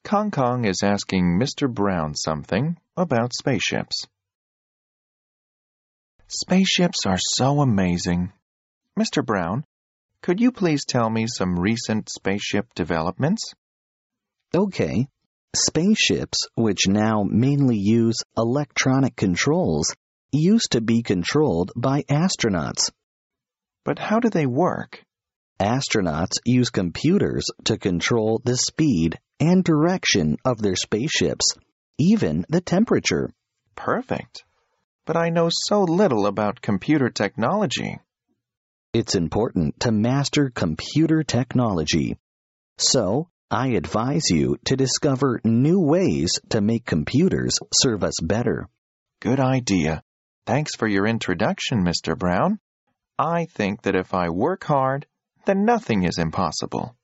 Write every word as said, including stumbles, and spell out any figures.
Kong Kong is asking Mister Brown something about spaceships. Spaceships are so amazing. Mister Brown, could you please tell me some recent spaceship developments? Okay. Spaceships, which now mainly use electronic controls, used to be controlled by astronauts. But how do they work? Astronauts use computers to control the speed and direction of their spaceships, even the temperature. Perfect. But I know so little about computer technology. It's important to master computer technology. So, I advise you to discover new ways to make computers serve us better. Good idea. Thanks for your introduction, Mister Brown. I think that if I work hard, then nothing is impossible.